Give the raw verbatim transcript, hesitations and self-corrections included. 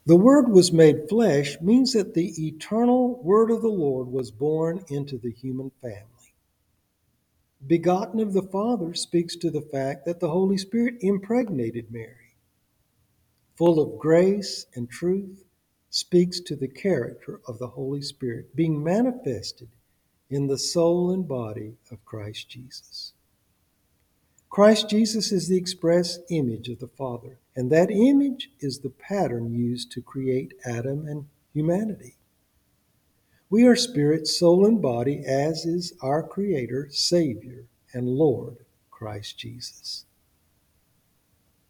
The Word was made flesh means that the eternal Word of the Lord was born into the human family. Begotten of the Father speaks to the fact that the Holy Spirit impregnated Mary. Full of grace and truth speaks to the character of the Holy Spirit being manifested in the soul and body of Christ Jesus. Christ Jesus is the express image of the Father, and that image is the pattern used to create Adam and humanity. We are spirit, soul, and body, as is our Creator, Savior, and Lord, Christ Jesus.